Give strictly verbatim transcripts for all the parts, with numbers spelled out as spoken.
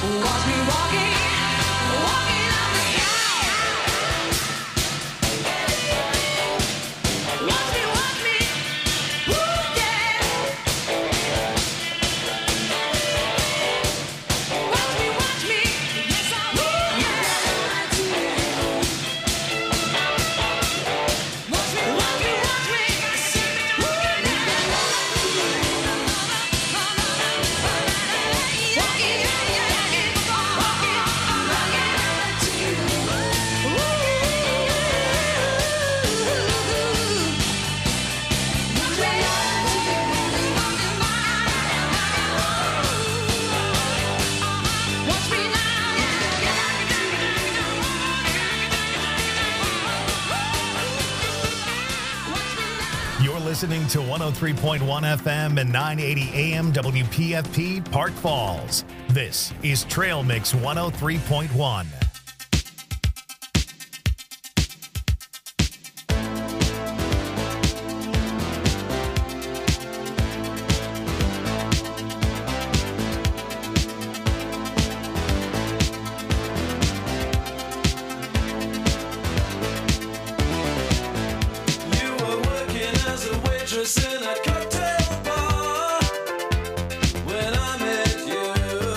Watch me walking, walking up the aisle. Watch me, watch me, ooh yeah. Watch me, watch me, yes I will, yeah. Watch me, watch me, watch me, ooh yeah. Walking, yeah, yeah, yeah, walking, watch me now. You're listening to one oh three point one F M and nine eighty A M W P F P Park Falls. This is Trail Mix one oh three point one. You were working as a waitress in a cocktail bar when I met you.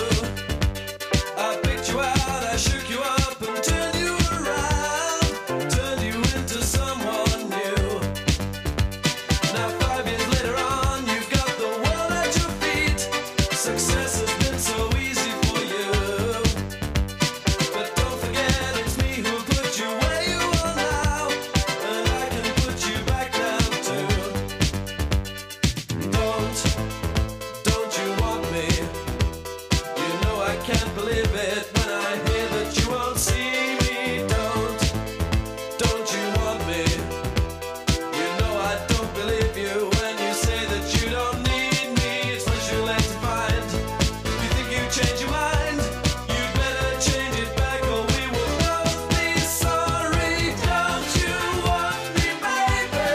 I picked you out, I shook you up and turned you around, turned you into someone new. Now five years later on, you've got the world at your feet. Success has been so easy for you. But don't forget it's me who put you where you are now, and I can put you back down too. Don't, don't you want me? You know I can't believe it when I hear that you won't see me. Don't, don't you want me? You know I don't believe you when you say that you don't need me. It's what you like to find. You think you change your mind? You'd better change it back or we will both be sorry. Don't you want me, baby?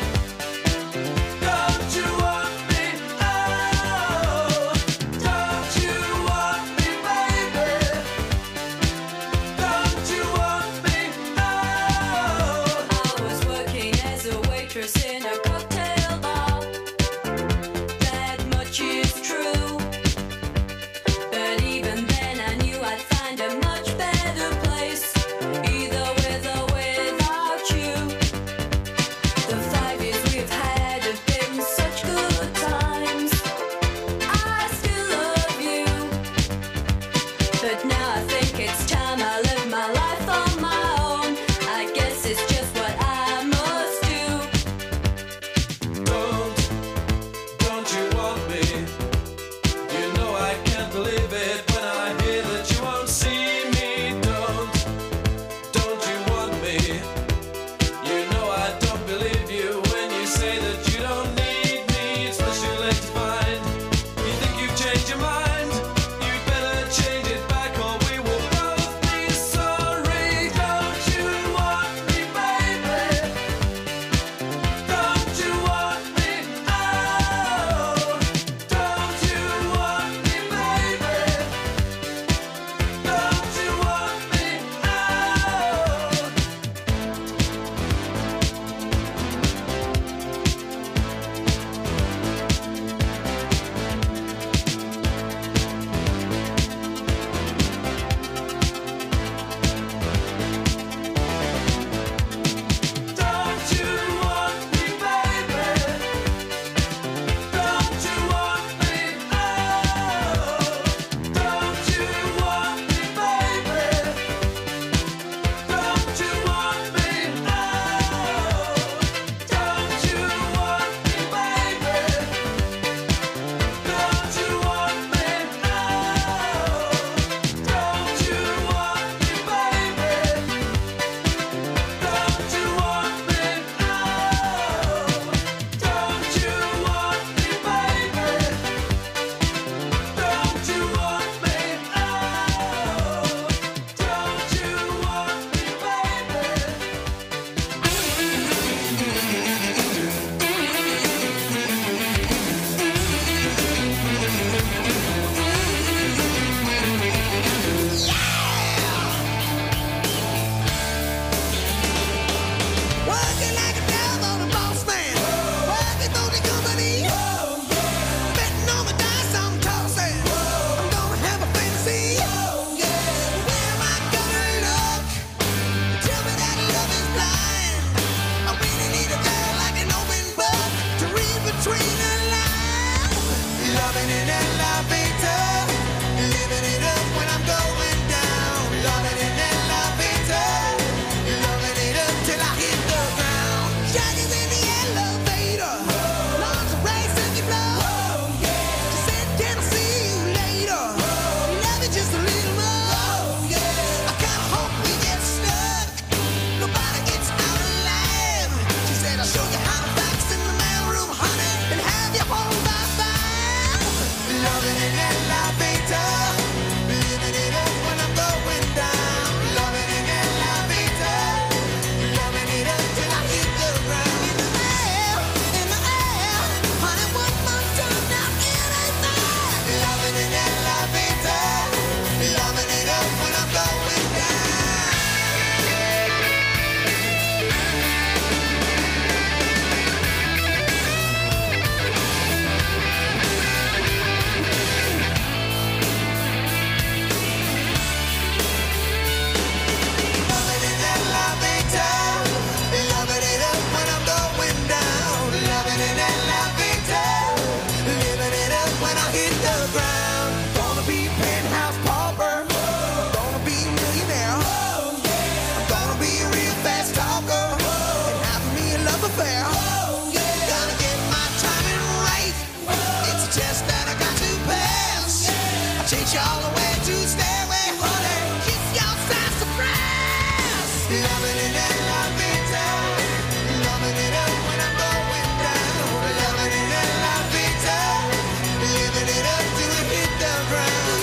Don't you want me? Oh, don't you want me, baby? Don't you want me? Oh. I was working as a waitress in a cocktail bar. That much is true. But even then I knew I'd find a much better place, either with or without you. The five years we've had have been such good times. I still love you. But now I think it's time I live my life on my own. I guess it's just what I must do. Don't, don't you want me? You know I can't believe it when I hear that you won't see me. Don't, don't you want me? You know I don't believe you when you say that you don't need me. It's what you like to find. You think you've changed your mind? You'd better change it back or we will both be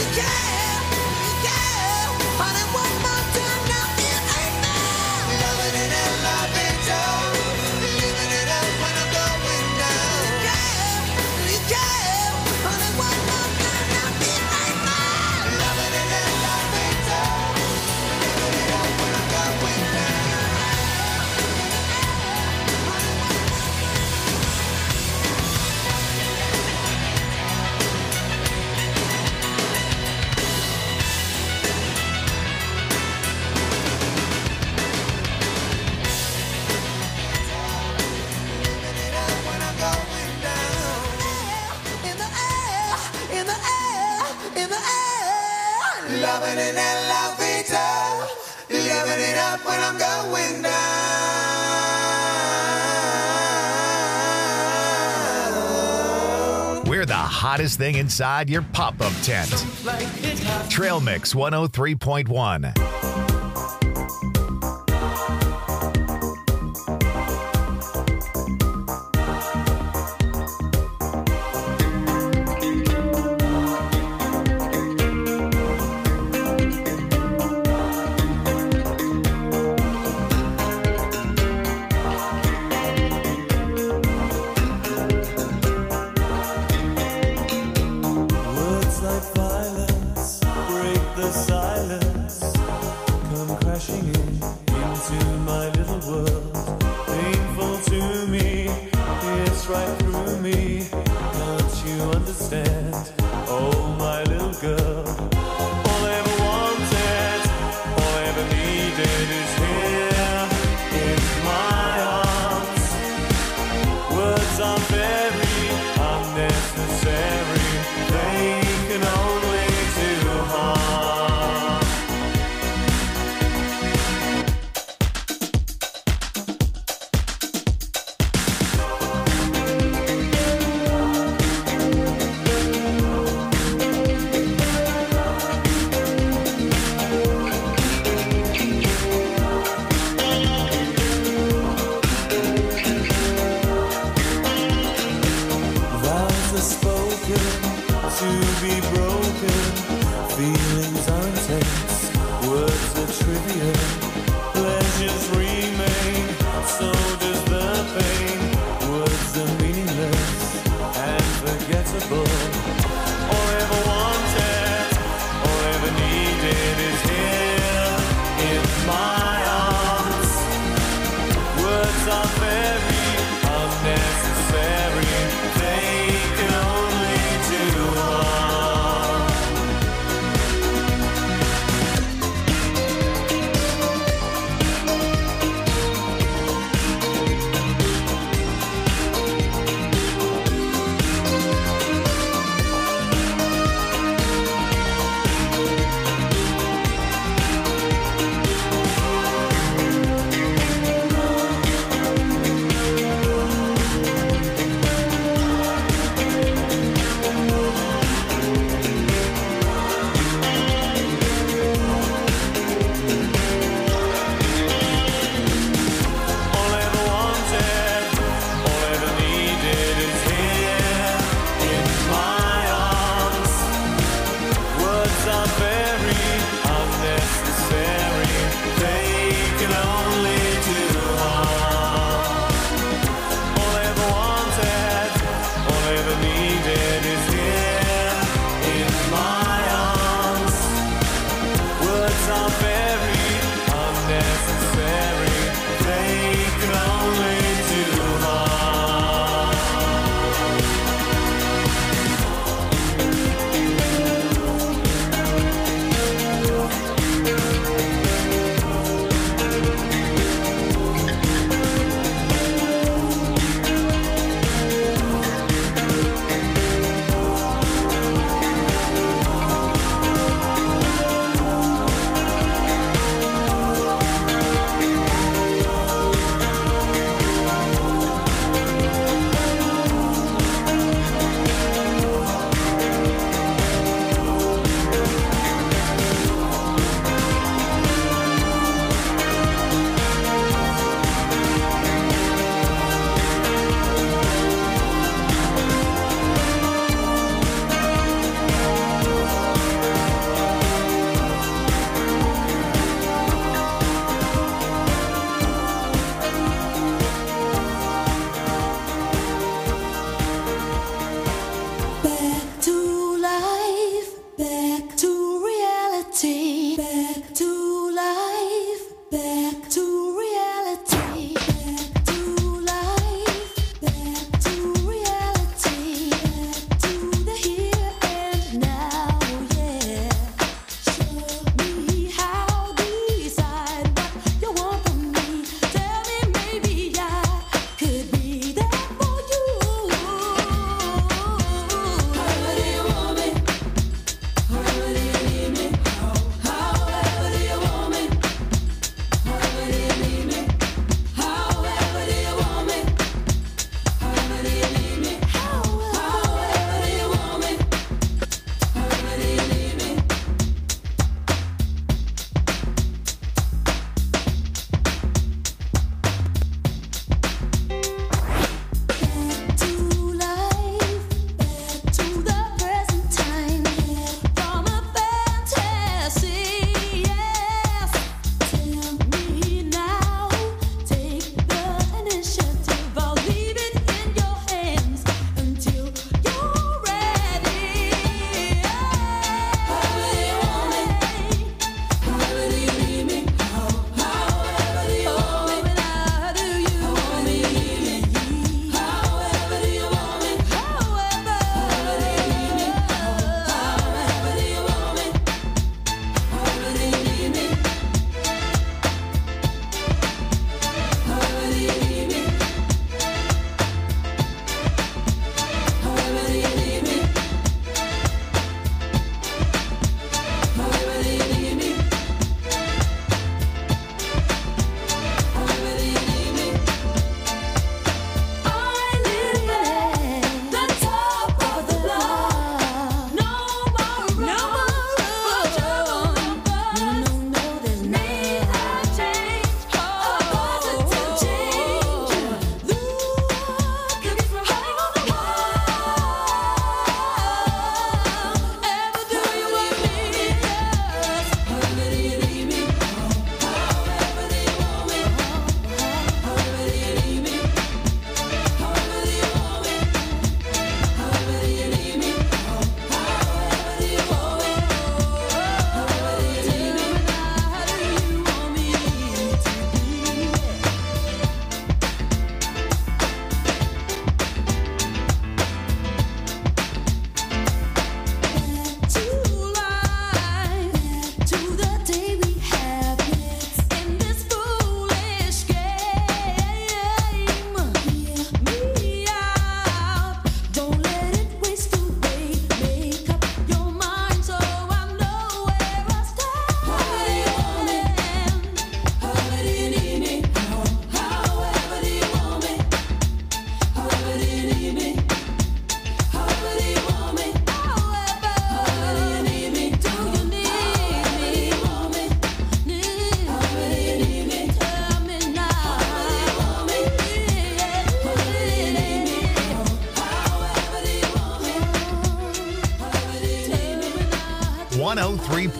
We're the hottest thing inside your pop-up tent. Trail Mix one oh three point one.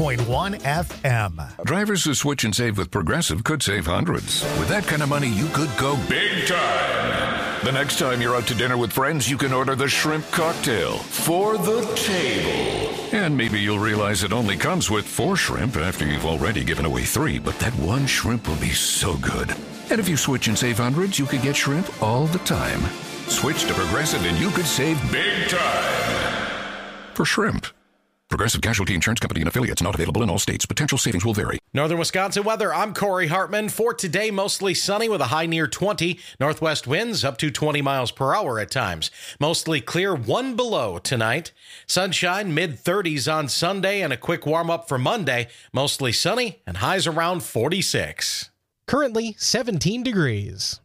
point one F M. Drivers who switch and save with Progressive could save hundreds. With that kind of money, you could go big time. The next time you're out to dinner with friends, you can order the shrimp cocktail for the table. And maybe you'll realize it only comes with four shrimp after you've already given away three, but that one shrimp will be so good. And if you switch and save hundreds, you could get shrimp all the time. Switch to Progressive and you could save big time. For shrimp. Progressive Casualty Insurance Company and affiliates, not available in all states. Potential savings will vary. Northern Wisconsin weather. I'm Corey Hartman. For today, mostly sunny with a high near twenty. Northwest winds up to twenty miles per hour at times. Mostly clear, one below tonight. Sunshine, mid thirties on Sunday and a quick warm up for Monday. Mostly sunny and highs around forty-six. Currently seventeen degrees.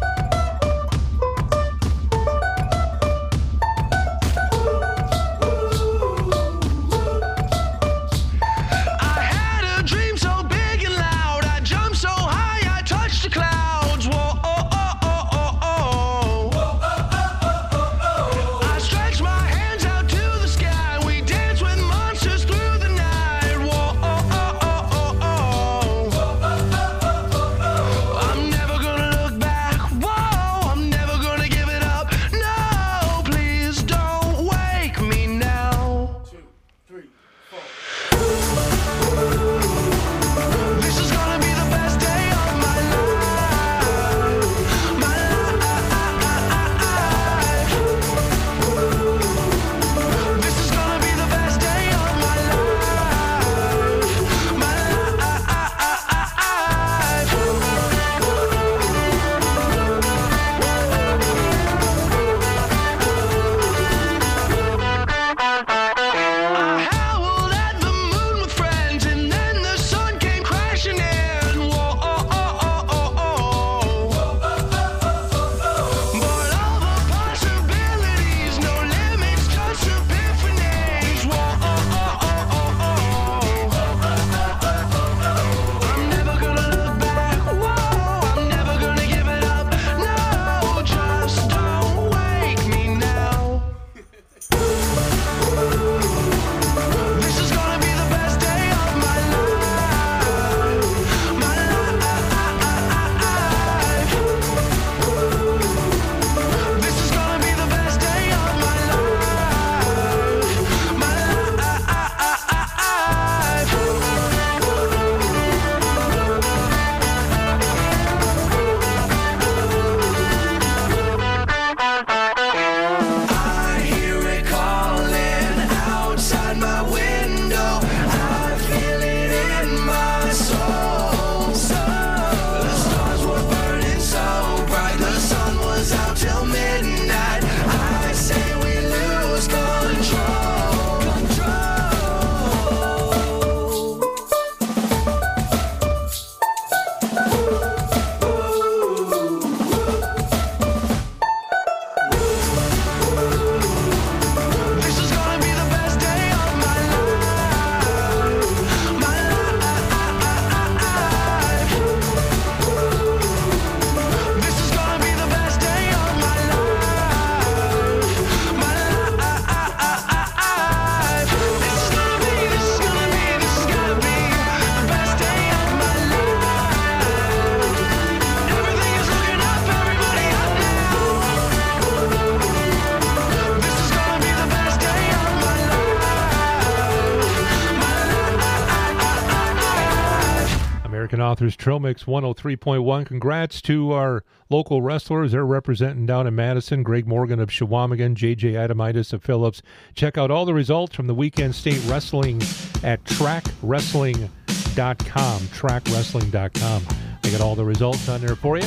Authors Trail Mix one oh three point one. Congrats to our local wrestlers. They're representing down in Madison. Greg Morgan of Shawamigan, J J Adamitis of Phillips. Check out all the results from the weekend state wrestling at track wrestling dot com. track wrestling dot com. They got all the results on there for you.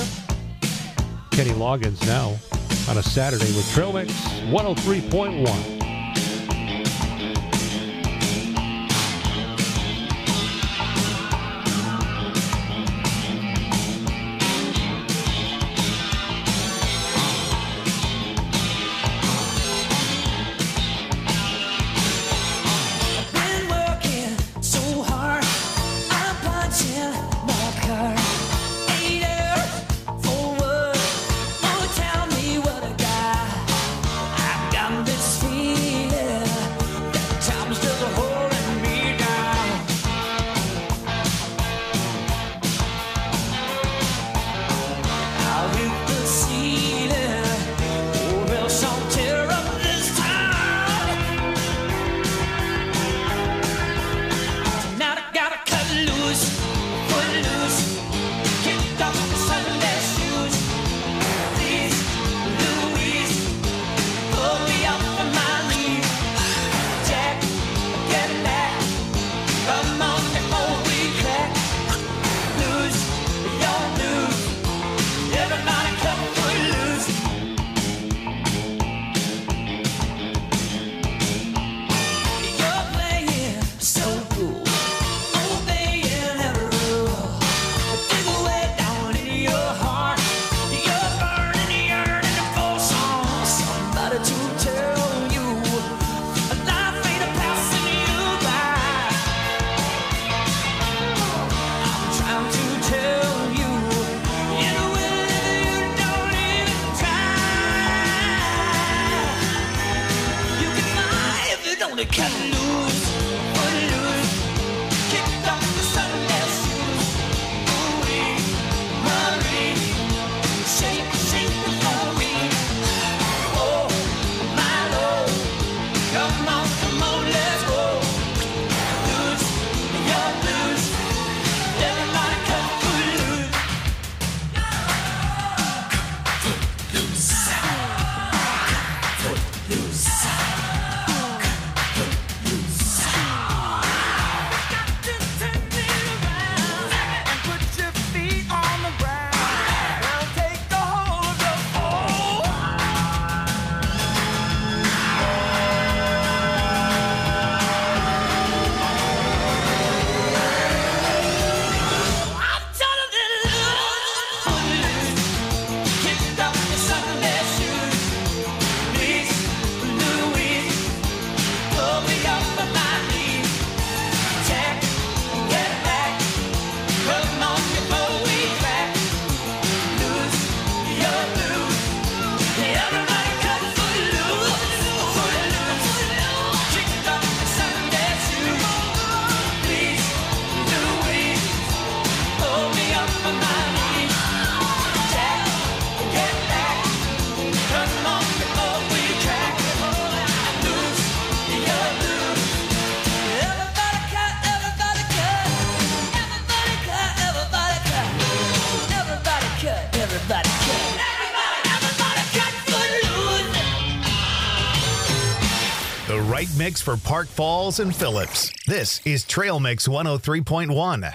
Kenny Loggins now on a Saturday with Trail Mix one oh three point one. Forward, oh, tell me what I got. I've got this feeling. right mix for Park Falls and Phillips. This is Trail Mix one oh three point one.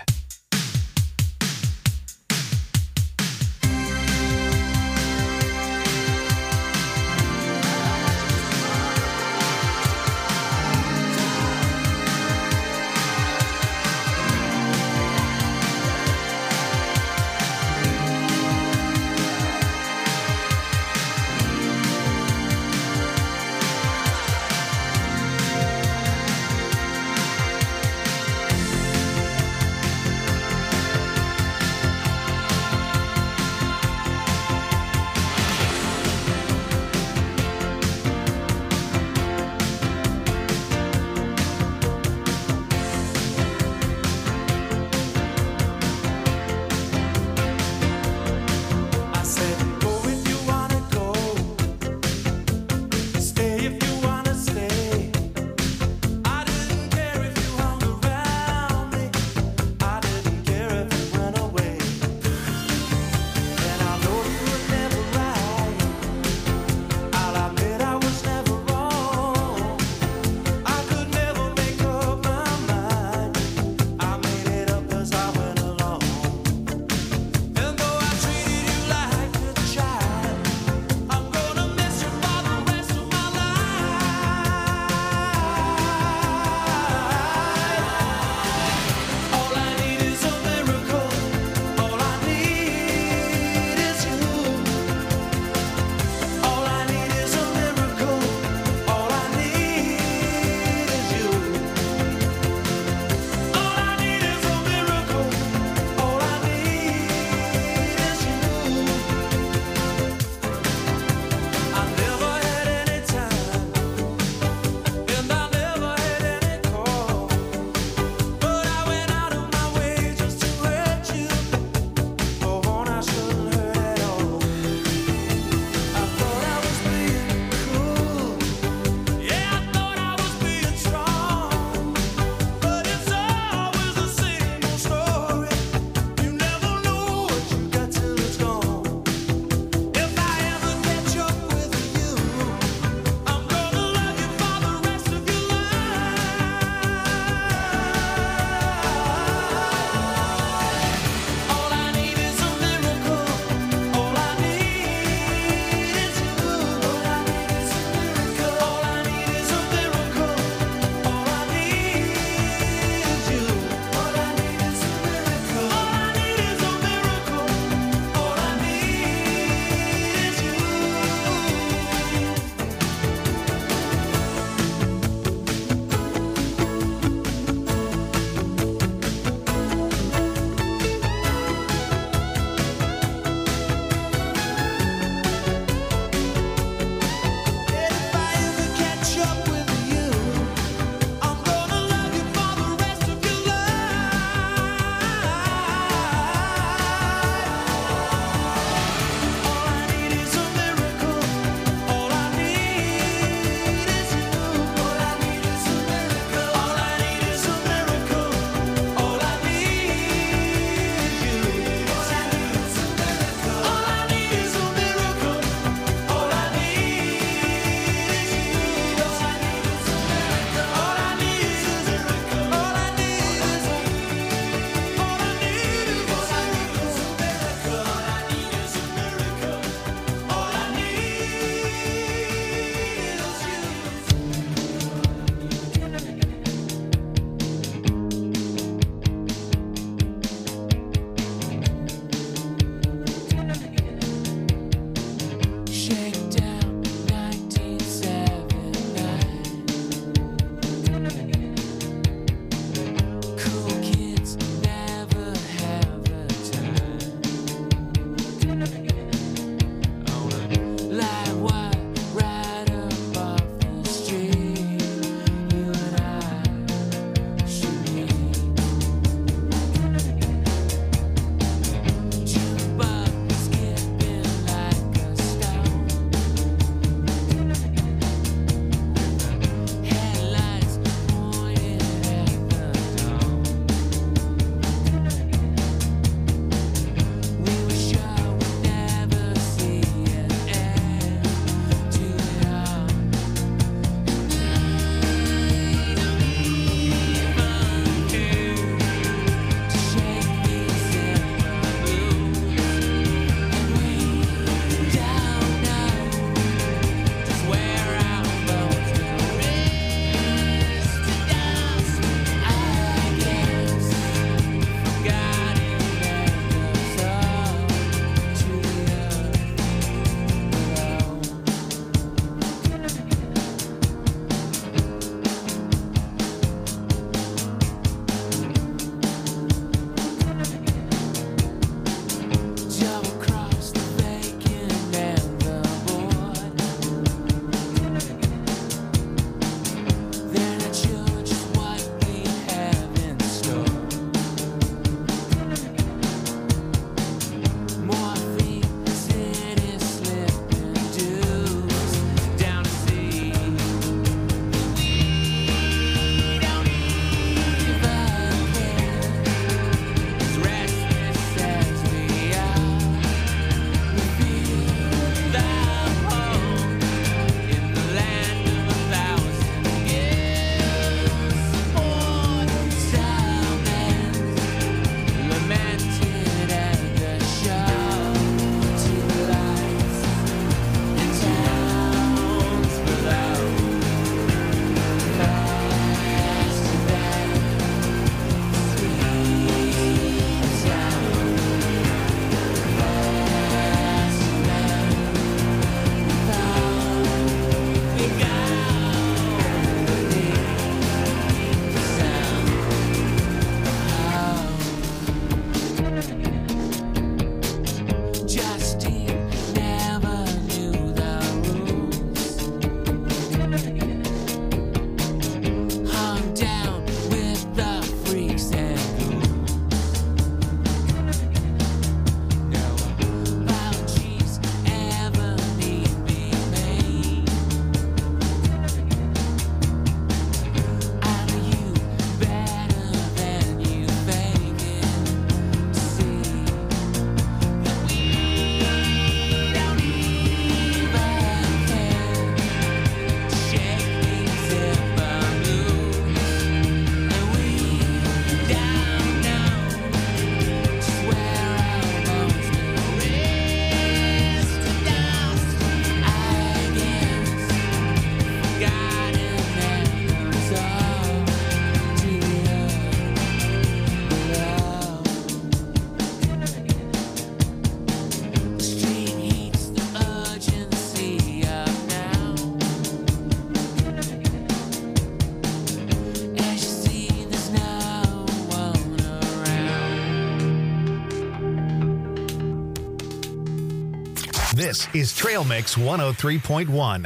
This is Trail Mix one oh three point one.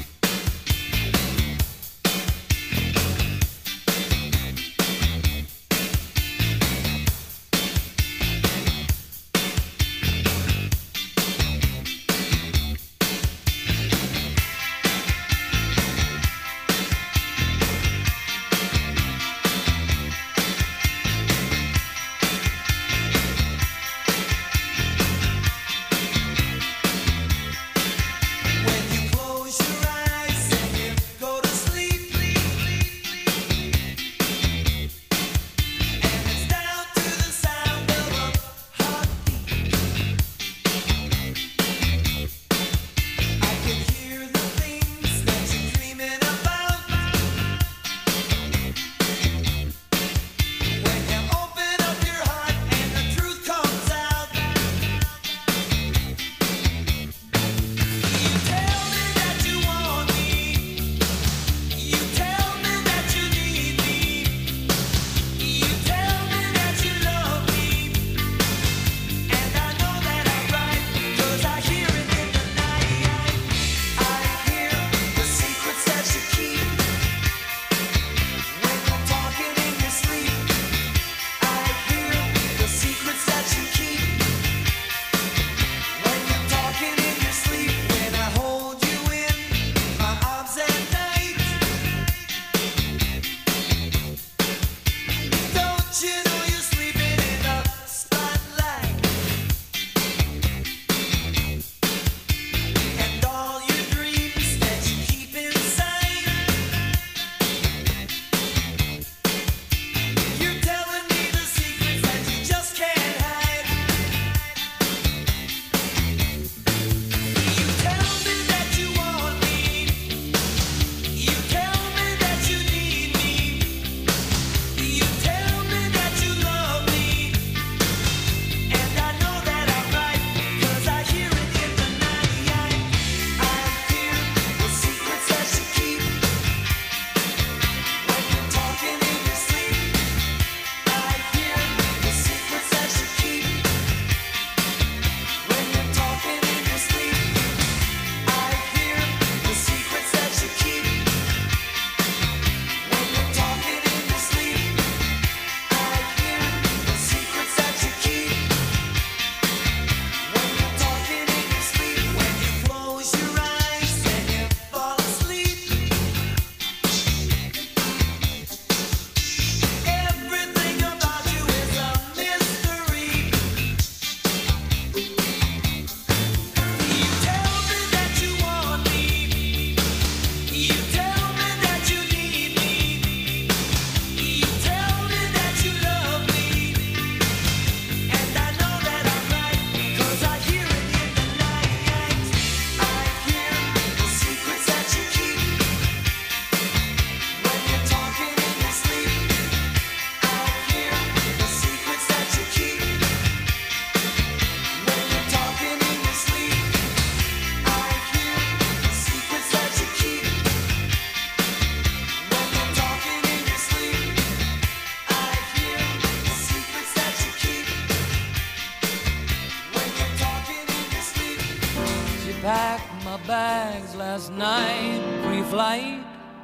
Packed my bags last night, pre-flight,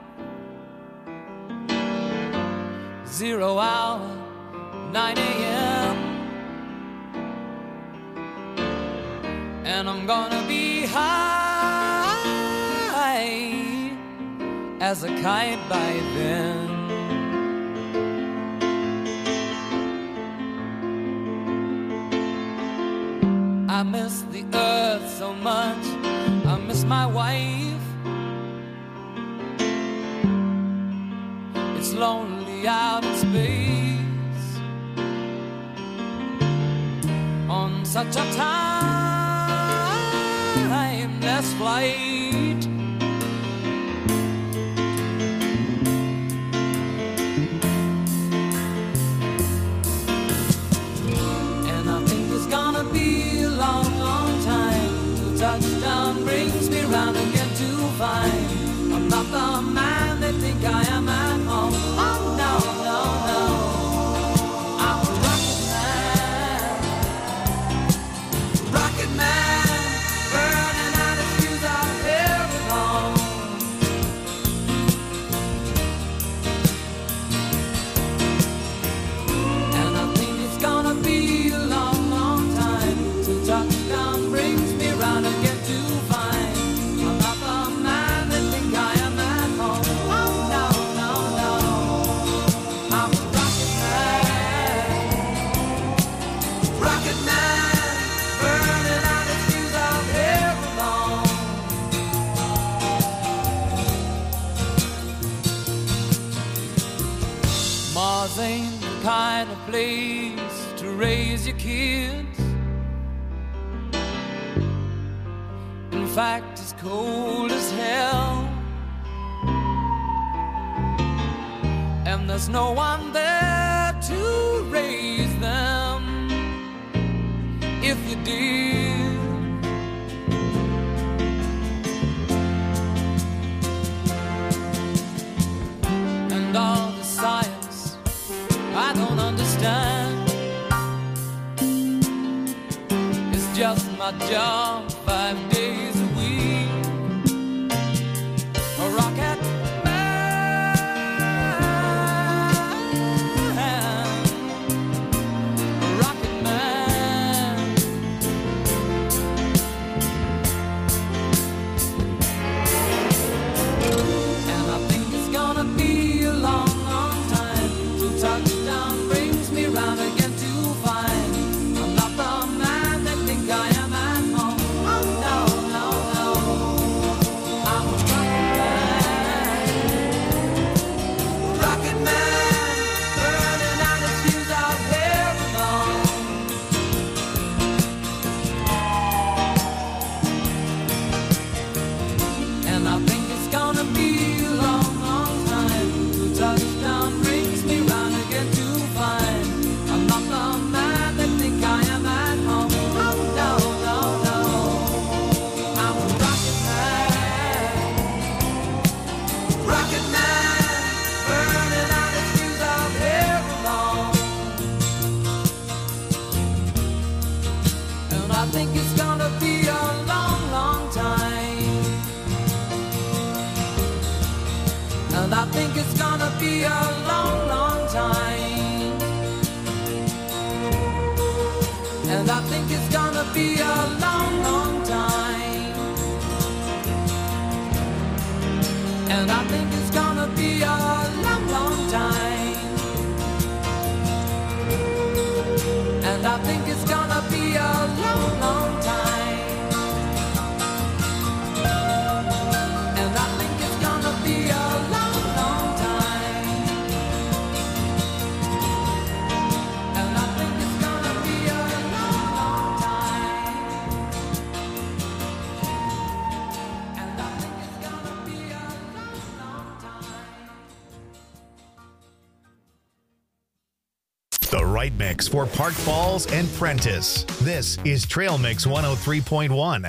zero hour, nine a.m. And I'm gonna be high as a kite by then. I miss the earth so much, I miss my wife. It's lonely out in space on such a timeless flight. And I think it's gonna be a long, long time till touchdown brings me round again to find I'm not the man they think I am at home. Oh no, no, no, I'm a rocket man, rocket man, burn. place to raise your kids. In fact, it's cold as hell, and there's no one there to raise them if you did. And all the science I don't understand, it's just my job five days a week. A rocket Mix for Park Falls and Prentice. This is Trail Mix one oh three point one.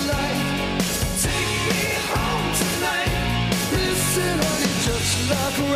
Like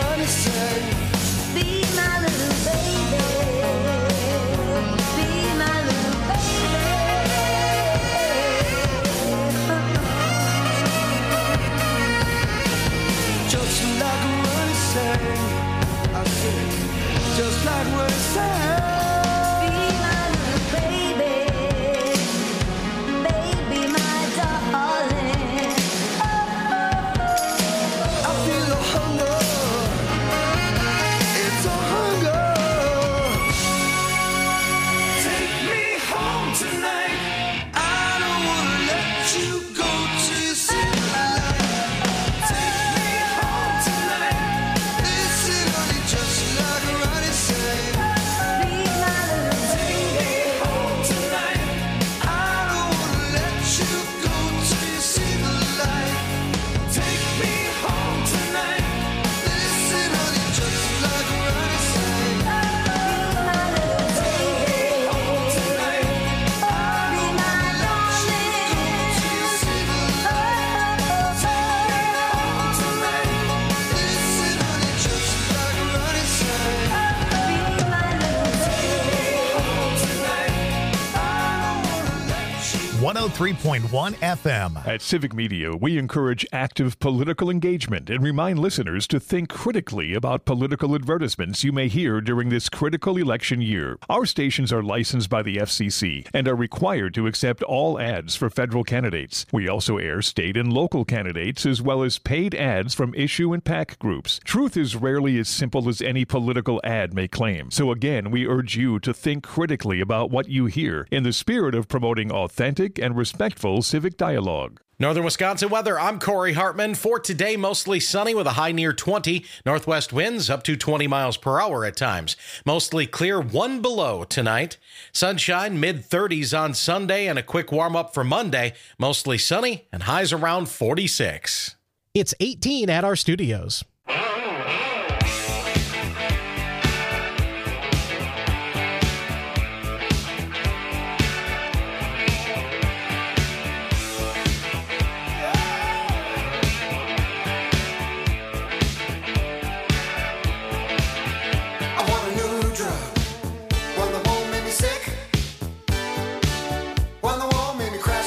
three point one F M. At Civic Media, we encourage active political engagement and remind listeners to think critically about political advertisements you may hear during this critical election year. Our stations are licensed by the F C C and are required to accept all ads for federal candidates. We also air state and local candidates as well as paid ads from issue and PAC groups. Truth is rarely as simple as any political ad may claim. So again, we urge you to think critically about what you hear in the spirit of promoting authentic and respectful civic dialogue. Northern Wisconsin weather. I'm Corey Hartman. For today, mostly sunny with a high near twenty. Northwest winds up to twenty miles per hour at times. Mostly clear, one below tonight. Sunshine, mid thirties on Sunday and a quick warm up for Monday. Mostly sunny and highs around forty-six. It's eighteen at our studios.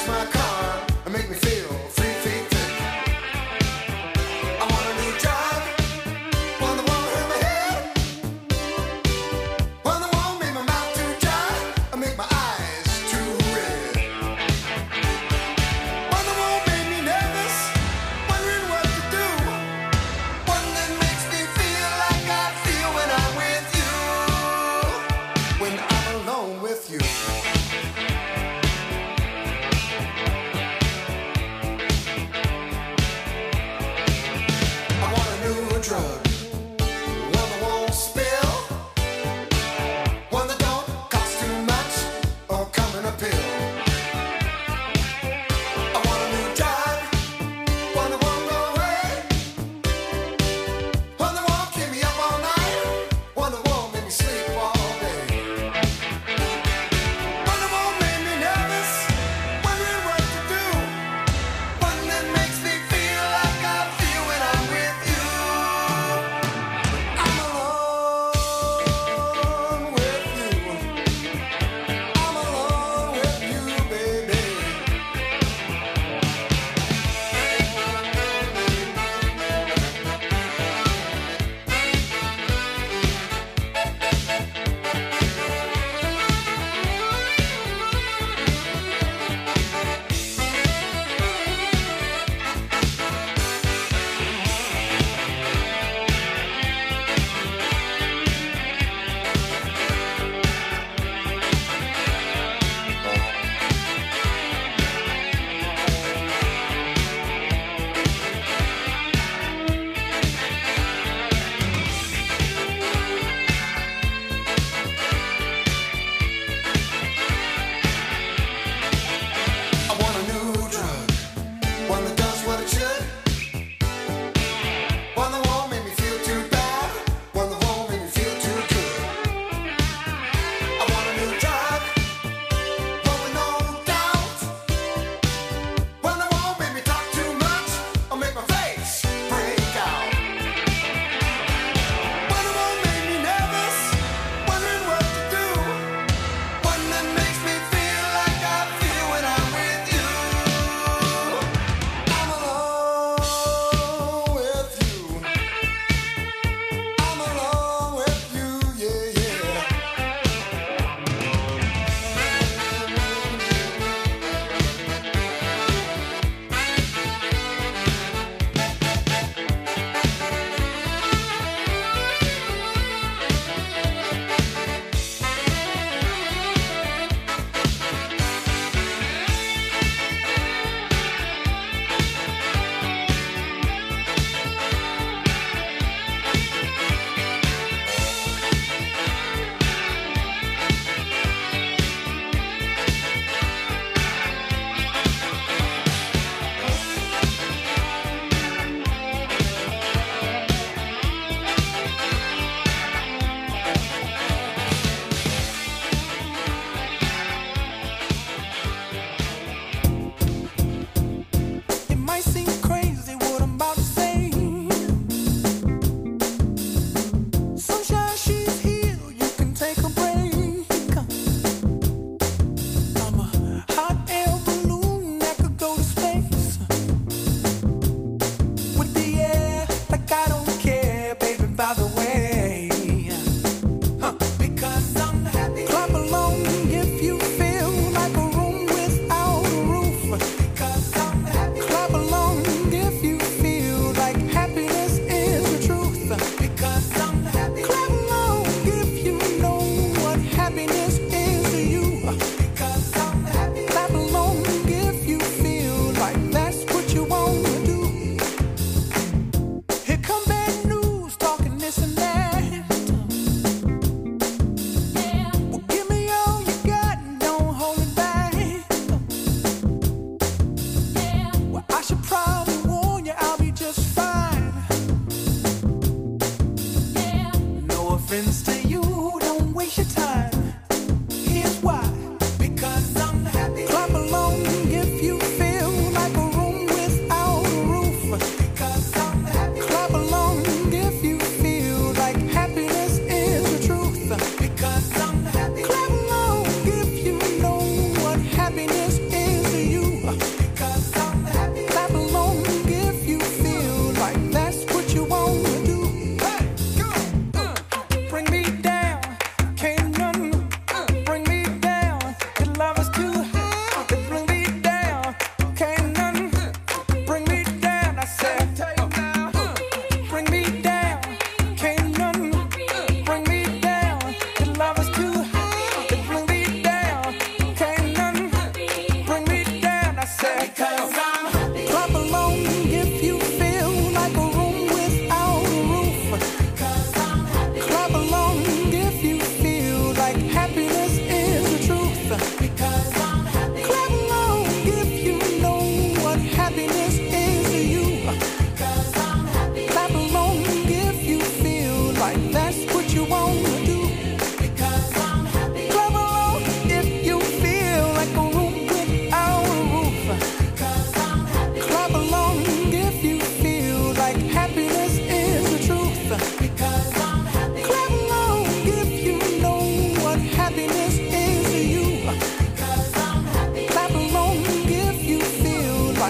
Make me feel three feet thick. I want a new job.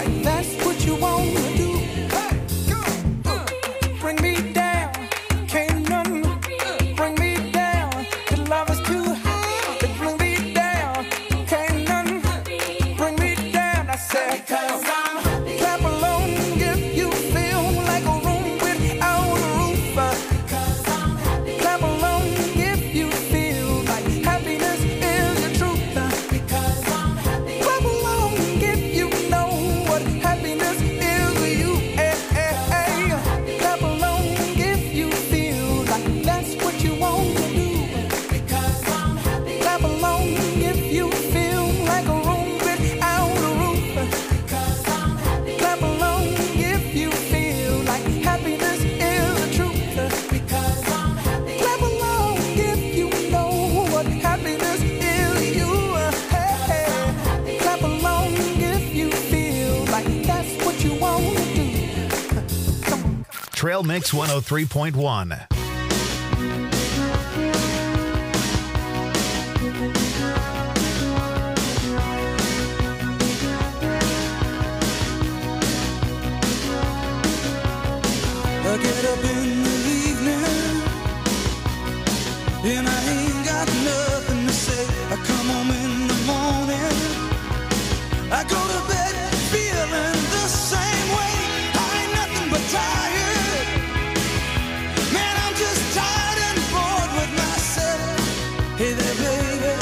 like that's what you wanna do. Bring me down, can't none bring me down. The love is too high to bring me down. Can't none bring me down. I said, cause I'm happy. Clap along if you feel like a room without a roof. Cause I'm happy. Clap along if you feel like happiness is the truth. Because I'm happy. Clap along if you know what happiness is to you. Eh, eh, eh. Clap along if you feel like that's what you want to do. Because I'm happy. Clap along if you feel like a room without a roof. Because I'm happy. Clap along if you feel like happiness is the truth. Because I'm happy. Clap along if you know what happiness is to you. Hey, hey. Clap along if you feel like that's what you want to do. Come on. Trail Mix one oh three point one. I get up in the evening and I ain't got nothing to say. I come home in the morning, I go to bed feeling the same way. I ain't nothing but tired. Man, I'm just tired and bored with myself. Hey there, baby,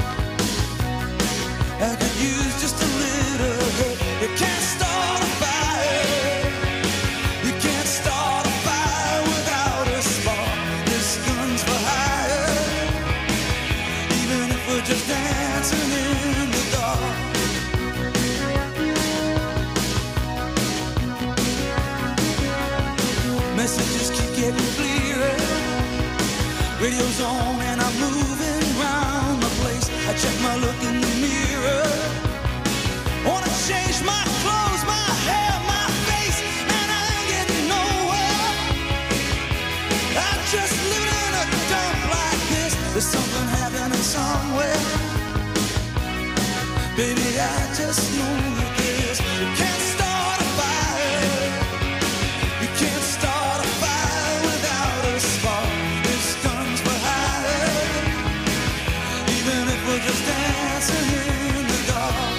I could use just a little help. You can't start a fire. You can't start a fire without a spark. This gun's for hire. Even if we're just dancing in the dark. Messages keep getting clearer. Radio's on and I'm moving around the place. I check my look in the mirror. Wanna change my clothes, my hair, my face, and I ain't getting nowhere. I'm just living in a dump like this. There's something happening somewhere. Baby, I just know it is. You can't start a fire. You can't start a fire without a spark. This gun's for hire. Even if we're just dancing in the dark.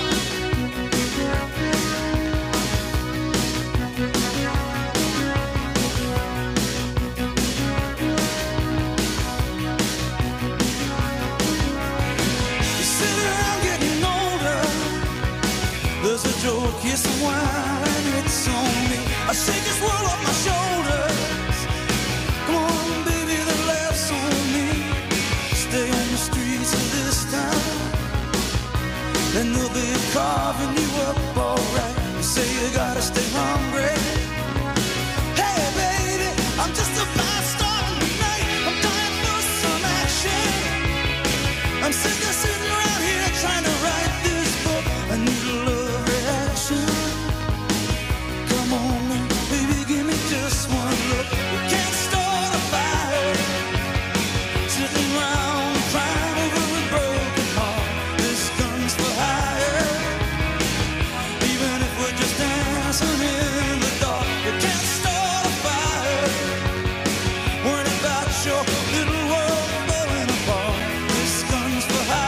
You sit around getting older. There's a joke, here's some wine, and it's on me. I shake this world off my shoulders. Come on, baby, the laughs on me. Stay on the streets of this town, and they'll be carving you up alright. You say you gotta stay hungry. Hey, baby, I'm just about starting the night. I'm dying for some action. I'm sick of sitting around here trying to write this book. I need a love reaction. Come on now, baby, give me just one look. We can't start a fire. Sitting around crying over a broken heart. This gun's for hire. Even if we're just dancing in the dark. We can't start a fire. Worrying about your little world falling apart. This gun's for hire.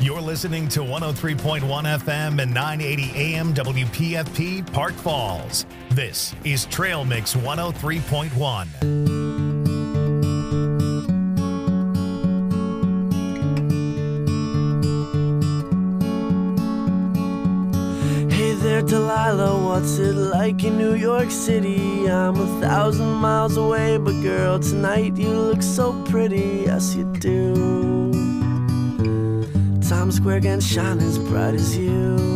You're listening to one oh three point one F M and nine eighty A M W P F P Park Falls. This is Trail Mix one oh three point one. Hey there, Delilah, what's it like in New York City? I'm a thousand miles away, but girl, tonight you look so pretty, yes you do. Times Square can shine as bright as you.